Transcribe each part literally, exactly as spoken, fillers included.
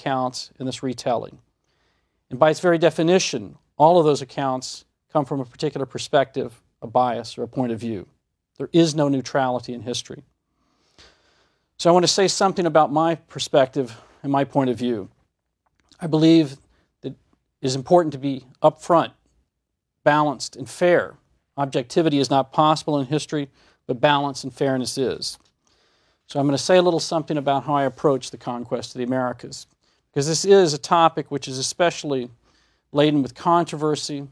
accounts in this retelling. And by its very definition, all of those accounts come from a particular perspective, a bias, or a point of view. There is no neutrality in history. So I want to say something about my perspective and my point of view. I believe that it is important to be upfront, balanced, and fair. Objectivity is not possible in history, but balance and fairness is. So I'm going to say a little something about how I approach the conquest of the Americas, because this is a topic which is especially laden with controversy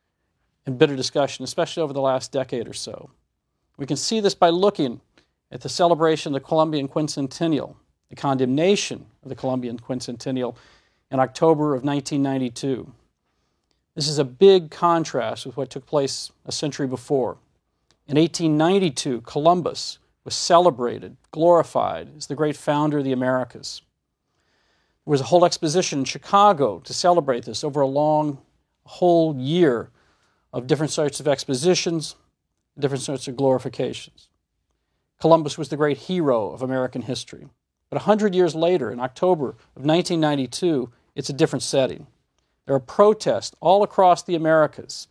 and bitter discussion, especially over the last decade or so. We can see this by looking at the celebration of the Columbian Quincentennial, the condemnation of the Columbian Quincentennial in October of nineteen ninety-two. This is a big contrast with what took place a century before. In eighteen ninety-two, Columbus was celebrated, glorified as the great founder of the Americas. There was a whole exposition in Chicago to celebrate this over a long, whole year of different sorts of expositions, different sorts of glorifications. Columbus was the great hero of American history. But a hundred years later, in October of nineteen ninety-two, it's a different setting. There are protests all across the Americas,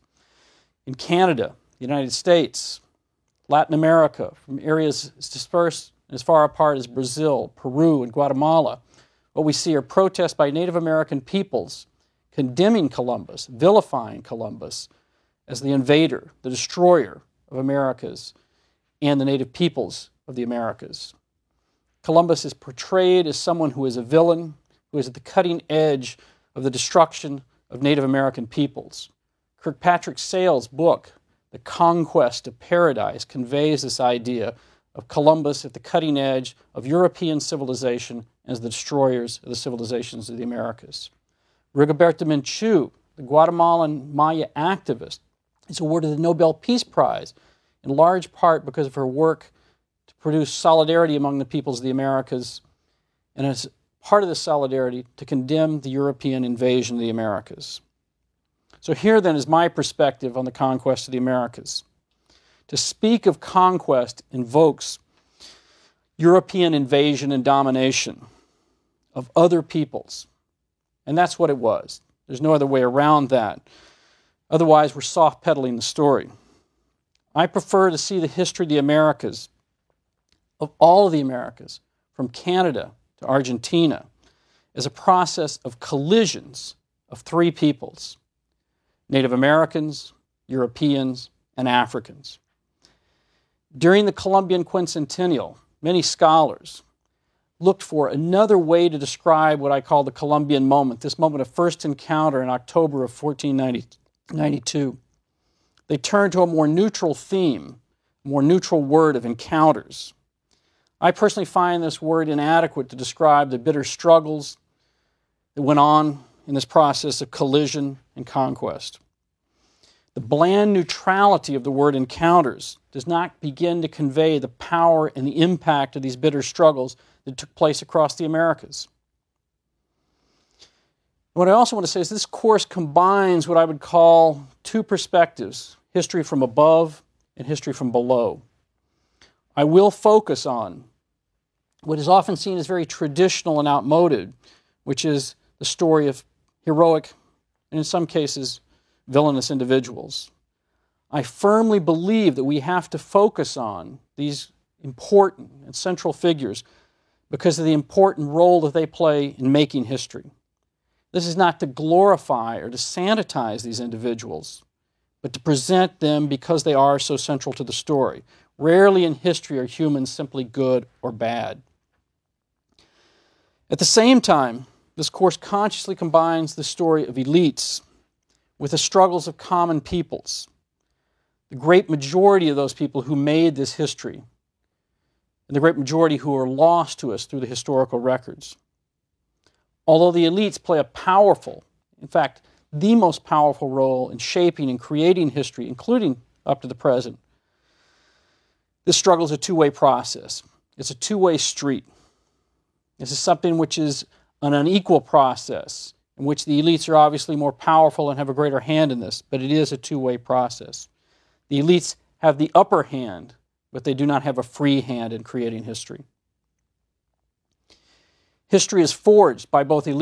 in Canada, the United States, Latin America, from areas dispersed as far apart as Brazil, Peru, and Guatemala. What we see are protests by Native American peoples condemning Columbus, vilifying Columbus as the invader, the destroyer of Americas and the native peoples of the Americas. Columbus is portrayed as someone who is a villain, who is at the cutting edge of the destruction of Native American peoples. Kirkpatrick Sale's book, The Conquest of Paradise, conveys this idea of Columbus at the cutting edge of European civilization as the destroyers of the civilizations of the Americas. Rigoberta Menchú, the Guatemalan Maya activist, is awarded the Nobel Peace Prize in large part because of her work to produce solidarity among the peoples of the Americas, and as part of this solidarity to condemn the European invasion of the Americas. So here then is my perspective on the conquest of the Americas. To speak of conquest invokes European invasion and domination of other peoples. And that's what it was. There's no other way around that. Otherwise, we're soft-pedaling the story. I prefer to see the history of the Americas, of all of the Americas, from Canada to Argentina, as a process of collisions of three peoples: Native Americans, Europeans, and Africans. During the Columbian Quincentennial, many scholars looked for another way to describe what I call the Columbian moment, this moment of first encounter in October of fourteen ninety-two. They turned to a more neutral theme, a more neutral word of encounters. I personally find this word inadequate to describe the bitter struggles that went on in this process of collision and conquest. The bland neutrality of the word encounters does not begin to convey the power and the impact of these bitter struggles that took place across the Americas. What I also want to say is this course combines what I would call two perspectives: history from above and history from below. I will focus on what is often seen as very traditional and outmoded, which is the story of heroic, and in some cases, villainous individuals. I firmly believe that we have to focus on these important and central figures because of the important role that they play in making history. This is not to glorify or to sanitize these individuals, but to present them because they are so central to the story. Rarely in history are humans simply good or bad. At the same time, this course consciously combines the story of elites with the struggles of common peoples, the great majority of those people who made this history, and the great majority who are lost to us through the historical records. Although the elites play a powerful, in fact, the most powerful role in shaping and creating history, including up to the present, this struggle is a two-way process. It's a two-way street. This is something which is an unequal process, in which the elites are obviously more powerful and have a greater hand in this, but it is a two-way process. The elites have the upper hand, but they do not have a free hand in creating history. History is forged by both elites